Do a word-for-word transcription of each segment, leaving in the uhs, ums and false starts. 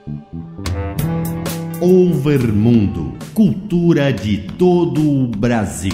Overmundo, cultura de todo o Brasil.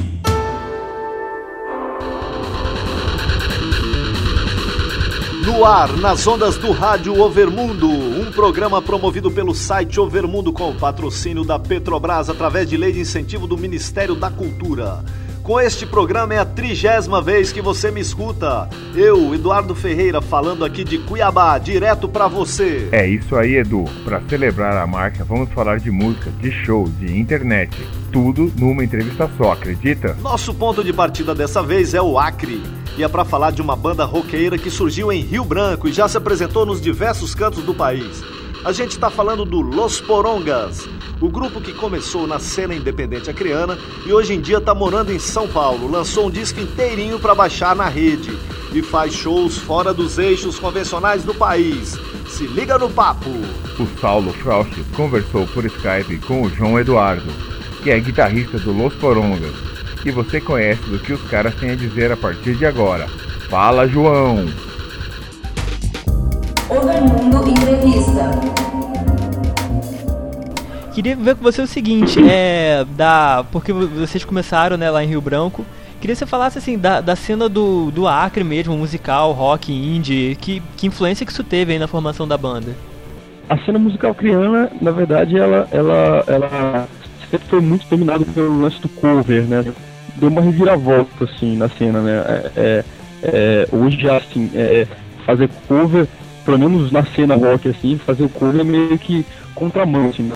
No ar, nas ondas do rádio Overmundo, um programa promovido pelo site Overmundo com patrocínio da Petrobras através de lei de incentivo do Ministério da Cultura. Com este programa é a trigésima vez que você me escuta. Eu, Eduardo Ferreira, falando aqui de Cuiabá, direto pra você. É isso aí, Edu. Para celebrar a marca, vamos falar de música, de show, de internet. Tudo numa entrevista só, acredita? Nosso ponto de partida dessa vez é o Acre. E é pra falar de uma banda roqueira que surgiu em Rio Branco e já se apresentou nos diversos cantos do país. A gente tá falando do Los Porongas, o grupo que começou na cena independente acreana e hoje em dia tá morando em São Paulo. Lançou um disco inteirinho pra baixar na rede e faz shows fora dos eixos convencionais do país. Se liga no papo! O Saulo Frauch conversou por Skype com o João Eduardo, que é guitarrista do Los Porongas, e você conhece do que os caras têm a dizer a partir de agora. Fala, João! Overmundo Entrevista. Queria ver com você o seguinte, é, da, porque vocês começaram, né, lá em Rio Branco. Queria que você falasse assim, da, da cena do, do Acre mesmo, musical, rock, indie, que, que influência que isso teve aí na formação da banda? A cena musical acreana, na verdade, ela, ela, ela sempre foi muito dominada pelo lance do cover, né? Deu uma reviravolta, assim, na cena, né? É, é, é, hoje já, assim, é, fazer cover, pelo menos na cena rock, assim, fazer o cover é meio que contramão, assim, né?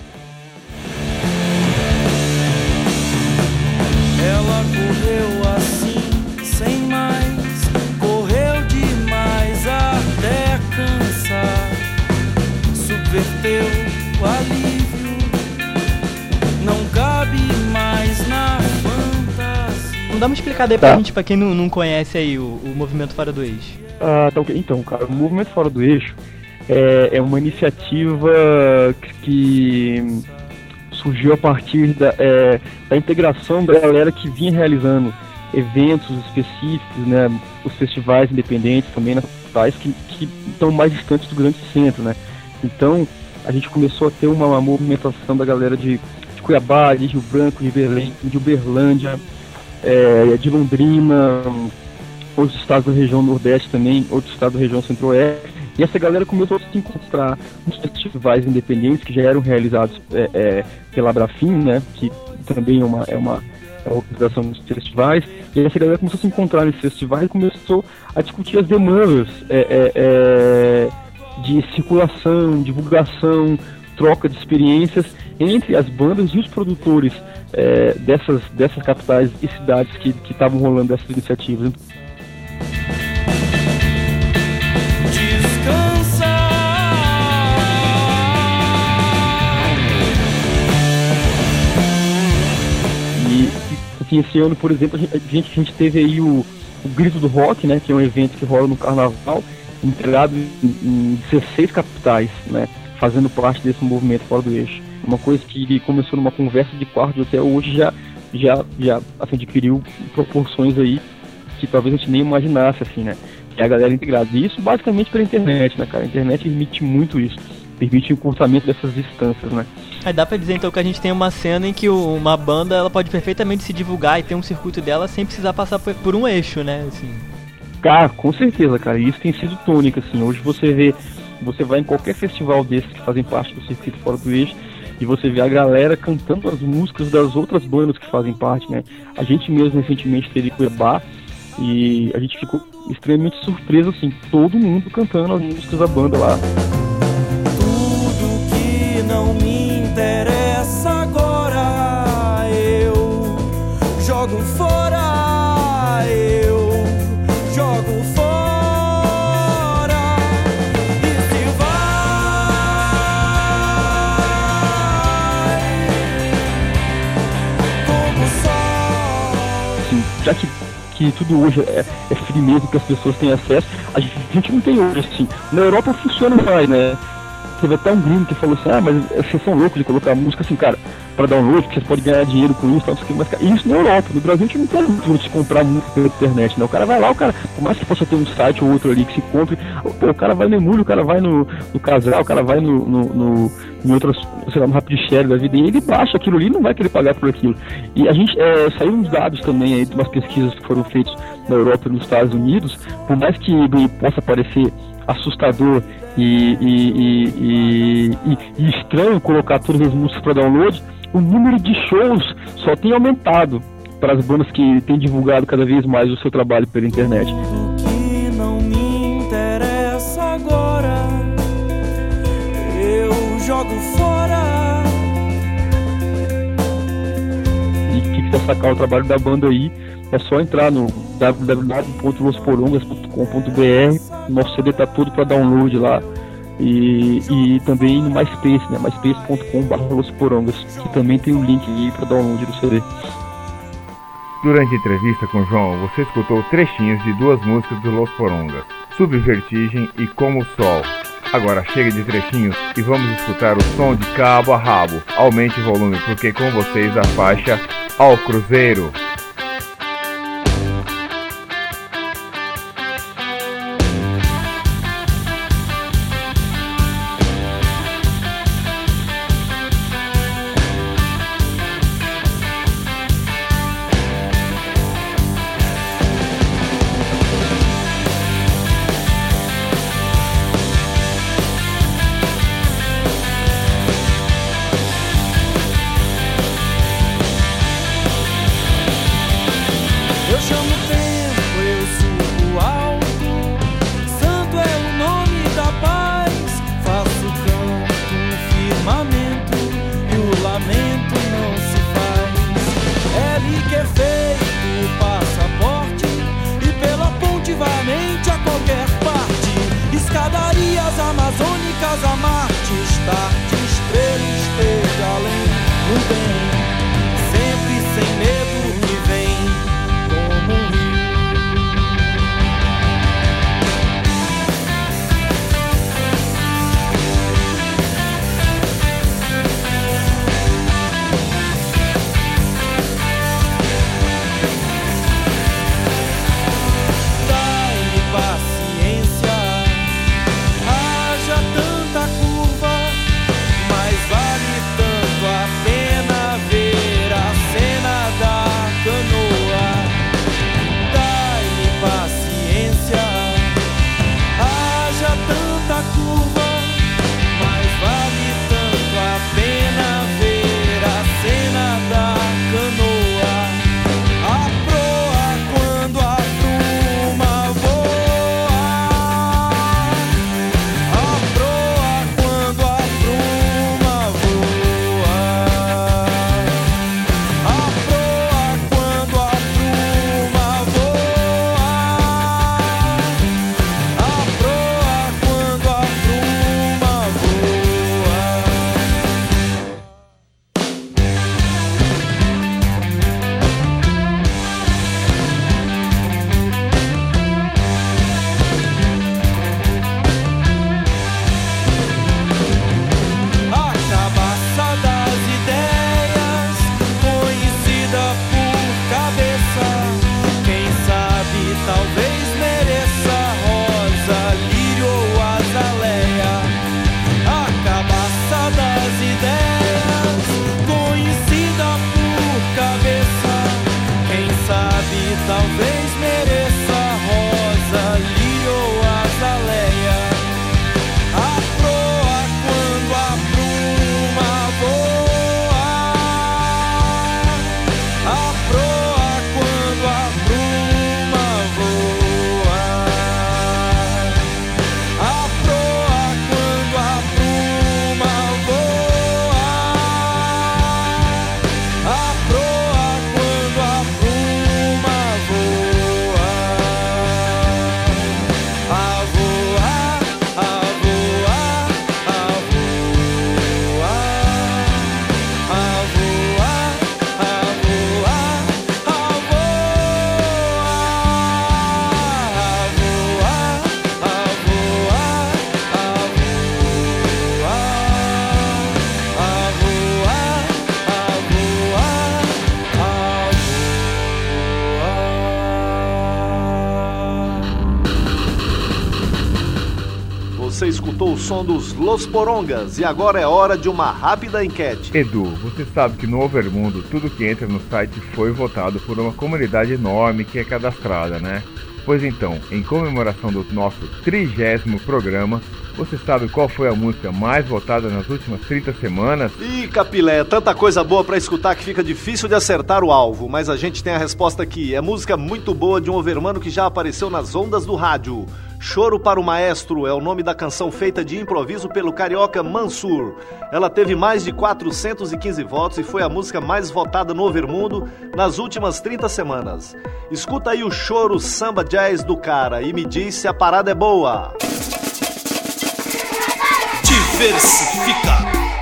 Ela correu assim, sem mais, correu demais até cansar, subverteu o alívio, não cabe mais na fantasia. Não dá uma explicada aí pra tá. gente, pra quem não, não conhece aí o, o Movimento Fora do Eixo. Ah, tá, okay. Então, cara, o Movimento Fora do Eixo é, é uma iniciativa que surgiu a partir da, é, da integração da galera que vinha realizando eventos específicos, né, os festivais independentes também nas cidades que, que estão mais distantes do grande centro, né. Então, a gente começou a ter uma, uma movimentação da galera de, de Cuiabá, de Rio Branco, de Belém, de Uberlândia, é, de Londrina, outros estados da região Nordeste também, outros estados da região Centro-Oeste. E essa galera começou a se encontrar nos festivais independentes que já eram realizados é, é, pela Abrafim, né, que também é uma, é uma, é uma organização dos festivais. E essa galera começou a se encontrar nesses festivais e começou a discutir as demandas é, é, é, de circulação, divulgação, troca de experiências entre as bandas e os produtores é, dessas, dessas capitais e cidades que estavam rolando essas iniciativas. Assim, esse ano, por exemplo, a gente, a gente teve aí o, o Grito do Rock, né, que é um evento que rola no Carnaval, integrado em, em dezesseis capitais, né, fazendo parte desse movimento Fora do Eixo. Uma coisa que começou numa conversa de quarto de hotel, hoje já, já, já assim, adquiriu proporções aí que talvez a gente nem imaginasse, assim, né, que é a galera integrada. E isso basicamente pela internet, né, cara, a internet permite muito isso, permite o encurtamento dessas distâncias, né. Aí dá pra dizer então que a gente tem uma cena em que uma banda ela pode perfeitamente se divulgar e ter um circuito dela sem precisar passar por um eixo, né? Assim. Cara, com certeza, cara. E isso tem sido tônica, assim. Hoje você vê, você vai em qualquer festival desses que fazem parte do circuito Fora do Eixo e você vê a galera cantando as músicas das outras bandas que fazem parte, né? A gente mesmo recentemente teve Cuiabá e a gente ficou extremamente surpreso, assim, todo mundo cantando as músicas da banda lá. Tudo que não me interessa agora, eu jogo fora, eu jogo fora. E se vai, como sol. Assim, já que, que tudo hoje é, é free mesmo, que as pessoas têm acesso, a gente, a gente não tem hoje, assim. Na Europa funciona mais, né? teve até um gringo que falou assim, ah, mas vocês são loucos de colocar música assim, cara, pra download, porque vocês podem ganhar dinheiro com isso, tal, mas cara, isso na Europa. No Brasil a gente não tem muito de comprar música pela internet, né? O cara vai lá, o cara, por mais que possa ter um site ou outro ali que se compre, pô, o cara vai no Emule, o cara vai no, no Casal, o cara vai no, no, no em outras, sei lá, no Rapid Share da vida, e ele baixa aquilo ali e não vai querer pagar por aquilo. E a gente, é, saiu uns dados também aí de umas pesquisas que foram feitas na Europa e nos Estados Unidos, por mais que possa parecer assustador e, e, e, e, e, e estranho colocar todas as músicas para download, o número de shows só tem aumentado para as bandas que têm divulgado cada vez mais o seu trabalho pela internet. Que não me interessa agora, eu jogo fora. E quem quiser sacar o trabalho da banda aí, é só entrar no w w w ponto los porongas ponto com ponto b r. Nosso C D tá todo para download lá. E, e também no MySpace, né? myspace ponto com barra los porongas, que também tem um link aí para download do C D. Durante a entrevista com o João, você escutou trechinhos de duas músicas do Los Porongas, Subvertigem e Como o Sol. Agora chega de trechinhos e vamos escutar o som de cabo a rabo. Aumente o volume, porque com vocês a faixa Ao Cruzeiro. som dos Los Porongas e agora é hora de uma rápida enquete. Edu, você sabe que no Overmundo tudo que entra no site foi votado por uma comunidade enorme que é cadastrada, né? Pois então, em comemoração do nosso trigésimo programa, você sabe qual foi a música mais votada nas últimas trinta semanas? Ih, Capilé, é tanta coisa boa pra escutar que fica difícil de acertar o alvo, mas a gente tem a resposta aqui. É música muito boa de um overmano que já apareceu nas ondas do rádio. Choro para o Maestro é o nome da canção feita de improviso pelo carioca Mansur. Ela teve mais de quatrocentos e quinze votos e foi a música mais votada no Overmundo nas últimas trinta semanas. Escuta aí o choro samba jazz do cara e me diz se a parada é boa. Diversifica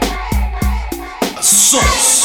sons.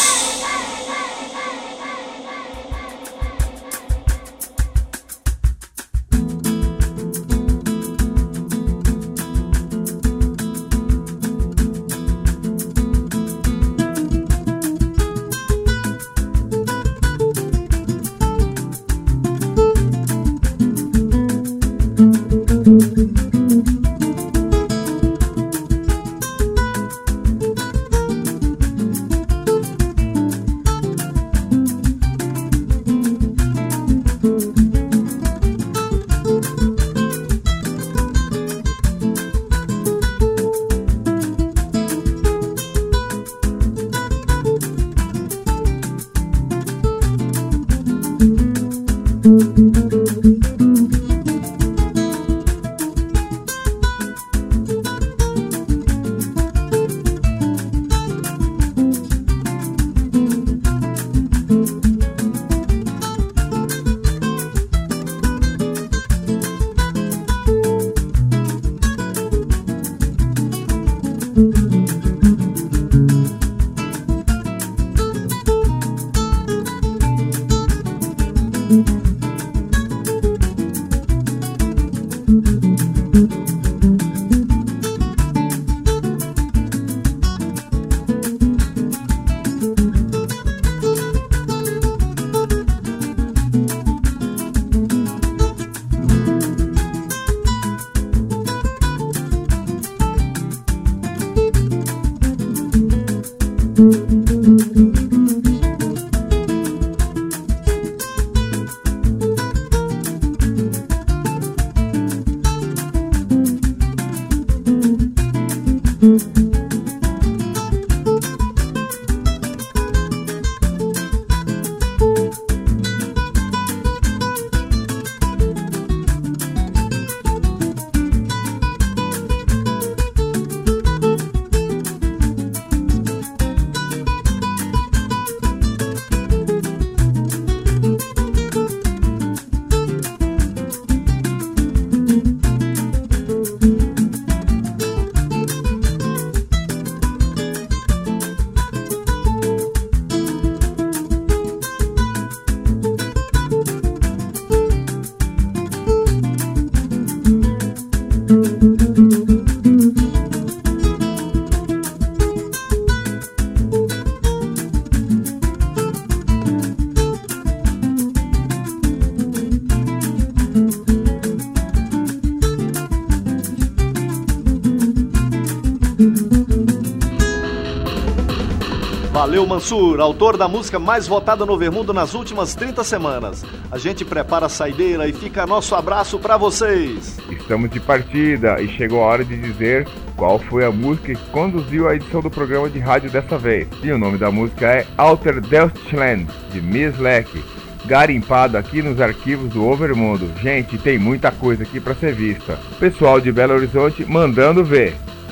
Valeu, Mansur, autor da música mais votada no Overmundo nas últimas trinta semanas. A gente prepara a saideira e fica nosso abraço pra vocês. Estamos de partida e chegou a hora de dizer qual foi a música que conduziu a edição do programa de rádio dessa vez. E o nome da música é Alter Deutschland, de Miss Leck, garimpado aqui nos arquivos do Overmundo. Gente, tem muita coisa aqui pra ser vista. Pessoal de Belo Horizonte mandando ver.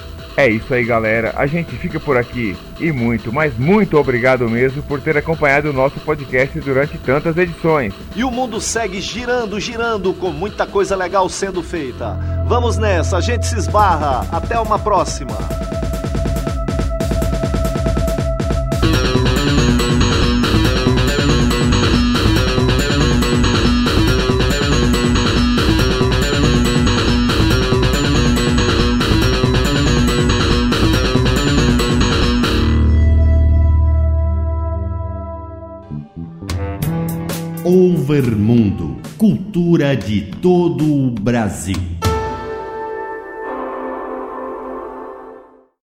É isso aí, galera, a gente fica por aqui e muito, mas muito obrigado mesmo por ter acompanhado o nosso podcast durante tantas edições. E o mundo segue girando, girando, com muita coisa legal sendo feita. Vamos nessa, a gente se esbarra, até uma próxima. Overmundo, cultura de todo o Brasil.